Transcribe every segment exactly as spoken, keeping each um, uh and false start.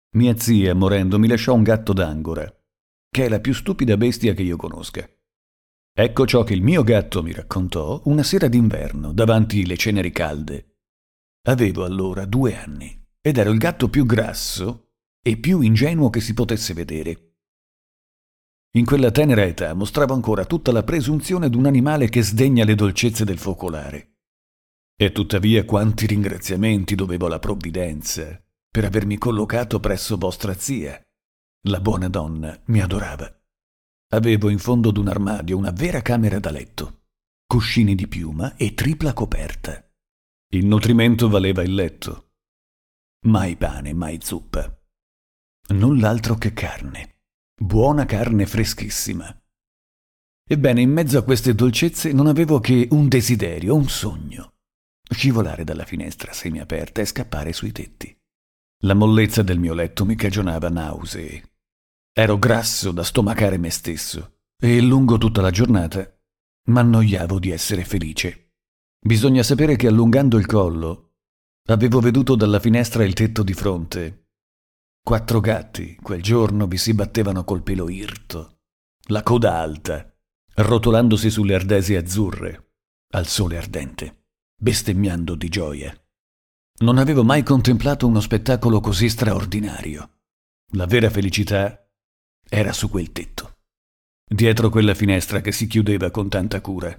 Mia zia, morendo, mi lasciò un gatto d'Angora, che è la più stupida bestia che io conosca. Ecco ciò che il mio gatto mi raccontò una sera d'inverno, davanti le ceneri calde. Avevo allora due anni ed ero il gatto più grasso e più ingenuo che si potesse vedere. In quella tenera età mostravo ancora tutta la presunzione d'un animale che sdegna le dolcezze del focolare. E tuttavia quanti ringraziamenti dovevo alla provvidenza per avermi collocato presso vostra zia. La buona donna mi adorava. Avevo in fondo d'un armadio una vera camera da letto, cuscini di piuma e tripla coperta. Il nutrimento valeva il letto. Mai pane, mai zuppa. Null'altro che carne. Buona carne freschissima. Ebbene, in mezzo a queste dolcezze non avevo che un desiderio, un sogno. Scivolare dalla finestra semiaperta e scappare sui tetti. La mollezza del mio letto mi cagionava nausee. Ero grasso da stomacare me stesso e lungo tutta la giornata m'annoiavo di essere felice. Bisogna sapere che allungando il collo avevo veduto dalla finestra il tetto di fronte. Quattro gatti quel giorno vi si battevano col pelo irto, la coda alta, rotolandosi sulle ardesie azzurre, al sole ardente, bestemmiando di gioia. Non avevo mai contemplato uno spettacolo così straordinario. La vera felicità era su quel tetto, dietro quella finestra che si chiudeva con tanta cura.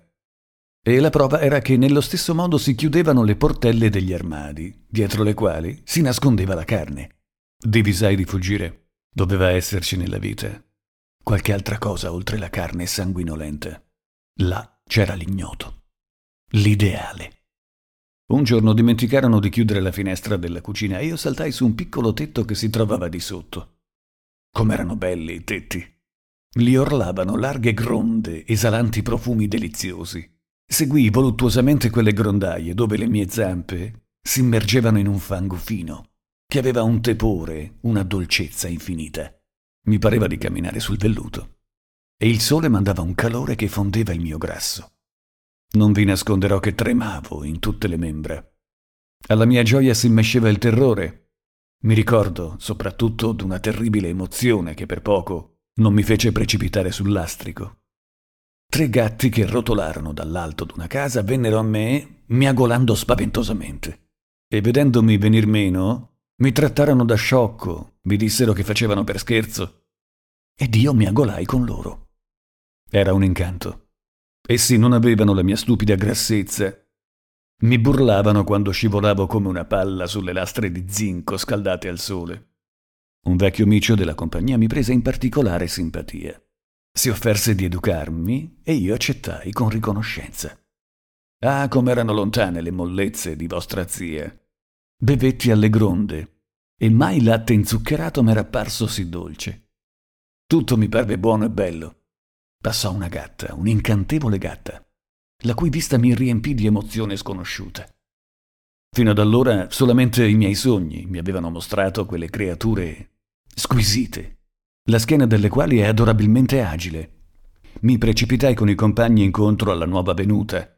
E la prova era che nello stesso modo si chiudevano le portelle degli armadi, dietro le quali si nascondeva la carne. Divisai di fuggire. Doveva esserci nella vita qualche altra cosa oltre la carne sanguinolenta. Là c'era l'ignoto, l'ideale. Un giorno dimenticarono di chiudere la finestra della cucina e io saltai su un piccolo tetto che si trovava di sotto. Com'erano belli i tetti! Li orlavano larghe gronde, esalanti profumi deliziosi. Seguii voluttuosamente quelle grondaie dove le mie zampe si immergevano in un fango fino, che aveva un tepore, una dolcezza infinita. Mi pareva di camminare sul velluto. E il sole mandava un calore che fondeva il mio grasso. Non vi nasconderò che tremavo in tutte le membra. Alla mia gioia si mesceva il terrore. Mi ricordo soprattutto d'una terribile emozione che per poco non mi fece precipitare sul lastrico. Tre gatti che rotolarono dall'alto d'una casa vennero a me miagolando spaventosamente e vedendomi venir meno mi trattarono da sciocco, mi dissero che facevano per scherzo ed io miagolai con loro. Era un incanto. Essi non avevano la mia stupida grassezza. Mi burlavano quando scivolavo come una palla sulle lastre di zinco scaldate al sole. Un vecchio micio della compagnia mi prese in particolare simpatia. Si offerse di educarmi e io accettai con riconoscenza. Ah, com'erano lontane le mollezze di vostra zia. Bevetti alle gronde e mai il latte inzuccherato m'era apparso sì dolce. Tutto mi parve buono e bello. Passò una gatta, un'incantevole gatta, la cui vista mi riempì di emozione sconosciuta. Fino ad allora solamente i miei sogni mi avevano mostrato quelle creature squisite, la schiena delle quali è adorabilmente agile. Mi precipitai con i compagni incontro alla nuova venuta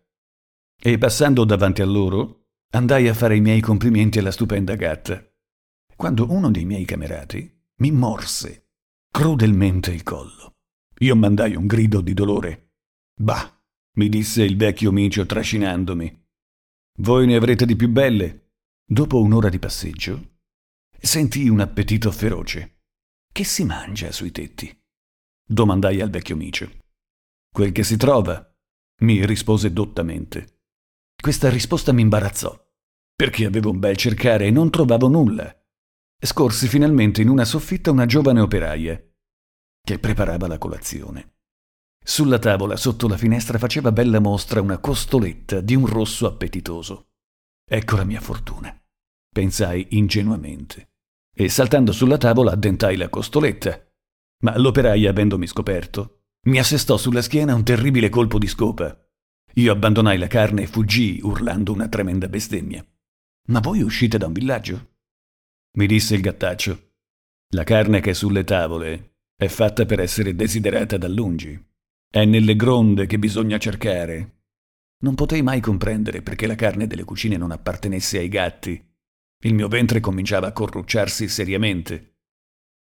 e, passando davanti a loro, andai a fare i miei complimenti alla stupenda gatta, quando uno dei miei camerati mi morse crudelmente il collo. Io mandai un grido di dolore. «Bah!» mi disse il vecchio micio trascinandomi. «Voi ne avrete di più belle!» Dopo un'ora di passeggio, sentii un appetito feroce. «Che si mangia sui tetti?» domandai al vecchio micio. «Quel che si trova», mi rispose dottamente. Questa risposta mi imbarazzò, perché avevo un bel cercare e non trovavo nulla. Scorsi finalmente in una soffitta una giovane operaia che preparava la colazione. Sulla tavola sotto la finestra faceva bella mostra una costoletta di un rosso appetitoso. Ecco la mia fortuna, pensai ingenuamente, e saltando sulla tavola addentai la costoletta, ma l'operaia, avendomi scoperto, mi assestò sulla schiena un terribile colpo di scopa. Io abbandonai la carne e fuggii urlando una tremenda bestemmia. «Ma voi uscite da un villaggio?» mi disse il gattaccio. «La carne che è sulle tavole è fatta per essere desiderata da lungi. È nelle gronde che bisogna cercare». Non potei mai comprendere perché la carne delle cucine non appartenesse ai gatti. Il mio ventre cominciava a corrucciarsi seriamente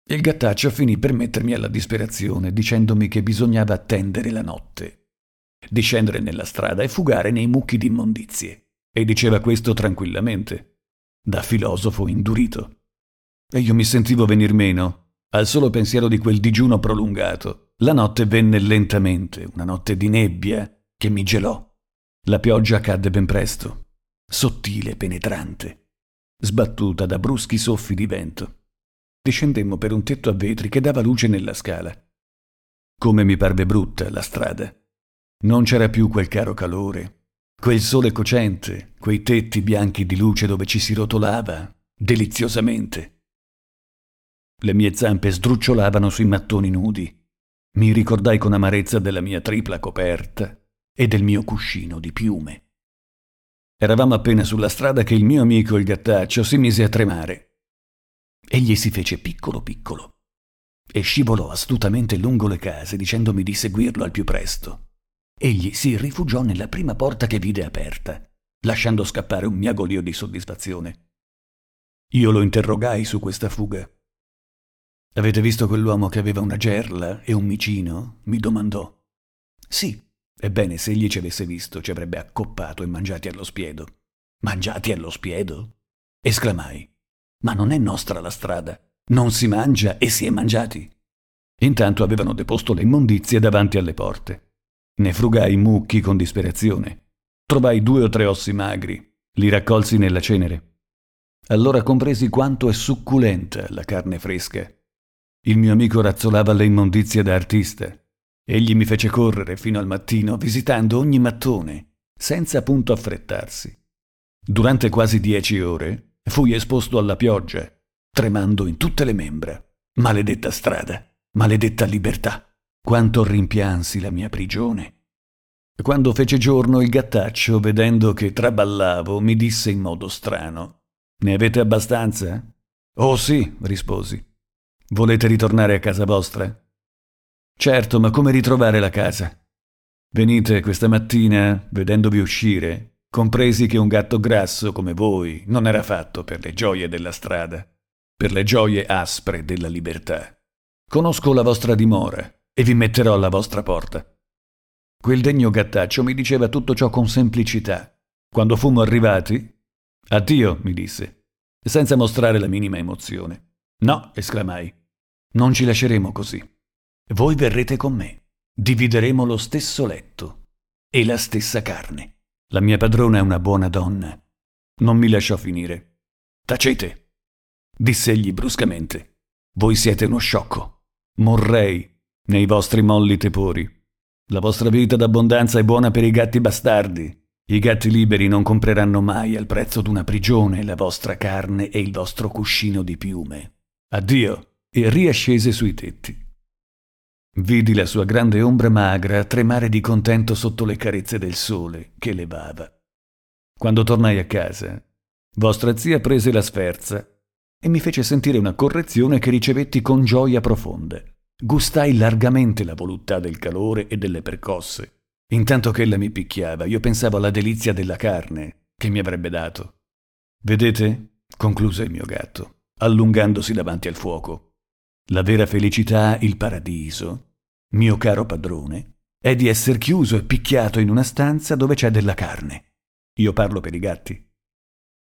Il gattaccio finì per mettermi alla disperazione, dicendomi che bisognava attendere la notte, di scendere nella strada e fugare nei mucchi di immondizie. E diceva questo tranquillamente, da filosofo indurito. E io mi sentivo venir meno, al solo pensiero di quel digiuno prolungato. La notte venne lentamente, una notte di nebbia che mi gelò. La pioggia cadde ben presto, sottile e penetrante, sbattuta da bruschi soffi di vento. Discendemmo per un tetto a vetri che dava luce nella scala. Come mi parve brutta la strada. Non c'era più quel caro calore, quel sole cocente, quei tetti bianchi di luce dove ci si rotolava, deliziosamente. Le mie zampe sdrucciolavano sui mattoni nudi. Mi ricordai con amarezza della mia tripla coperta e del mio cuscino di piume. Eravamo appena sulla strada che il mio amico il gattaccio si mise a tremare. Egli si fece piccolo piccolo e scivolò astutamente lungo le case dicendomi di seguirlo al più presto. Egli si rifugiò nella prima porta che vide aperta, lasciando scappare un miagolio di soddisfazione. Io lo interrogai su questa fuga. «Avete visto quell'uomo che aveva una gerla e un micino?» mi domandò. «Sì, ebbene, se egli ci avesse visto ci avrebbe accoppato e mangiati allo spiedo». «Mangiati allo spiedo?» esclamai. «Ma non è nostra la strada, non si mangia e si è mangiati». Intanto avevano deposto le immondizie davanti alle porte. Ne frugai mucchi con disperazione. Trovai due o tre ossi magri, li raccolsi nella cenere. Allora compresi quanto è succulenta la carne fresca. Il mio amico razzolava le immondizie da artista. Egli mi fece correre fino al mattino visitando ogni mattone, senza punto affrettarsi. Durante quasi dieci ore fui esposto alla pioggia, tremando in tutte le membra. Maledetta strada, maledetta libertà, quanto rimpiansi la mia prigione. Quando fece giorno il gattaccio, vedendo che traballavo, mi disse in modo strano: «Ne avete abbastanza?» «Oh sì», risposi. «Volete ritornare a casa vostra?» «Certo, ma come ritrovare la casa?» «Venite questa mattina, vedendovi uscire, compresi che un gatto grasso come voi non era fatto per le gioie della strada, per le gioie aspre della libertà. Conosco la vostra dimora e vi metterò alla vostra porta». Quel degno gattaccio mi diceva tutto ciò con semplicità. Quando fummo arrivati: «Addio», mi disse, senza mostrare la minima emozione. «No», esclamai, «non ci lasceremo così. Voi verrete con me, divideremo lo stesso letto e la stessa carne. La mia padrona è una buona donna». Non mi lasciò finire. «Tacete», diss'egli bruscamente. «Voi siete uno sciocco. Morrei nei vostri molli tepori. La vostra vita d'abbondanza è buona per i gatti bastardi. I gatti liberi non compreranno mai al prezzo d'una prigione la vostra carne e il vostro cuscino di piume. Addio!» E riascese sui tetti. Vidi la sua grande ombra magra tremare di contento sotto le carezze del sole che levava. Quando tornai a casa, vostra zia prese la sferza e mi fece sentire una correzione che ricevetti con gioia profonda. Gustai largamente la voluttà del calore e delle percosse. Intanto che ella mi picchiava, io pensavo alla delizia della carne che mi avrebbe dato. «Vedete?» concluse il mio gatto, allungandosi davanti al fuoco. «La vera felicità, il paradiso, mio caro padrone, è di esser chiuso e picchiato in una stanza dove c'è della carne. Io parlo per i gatti.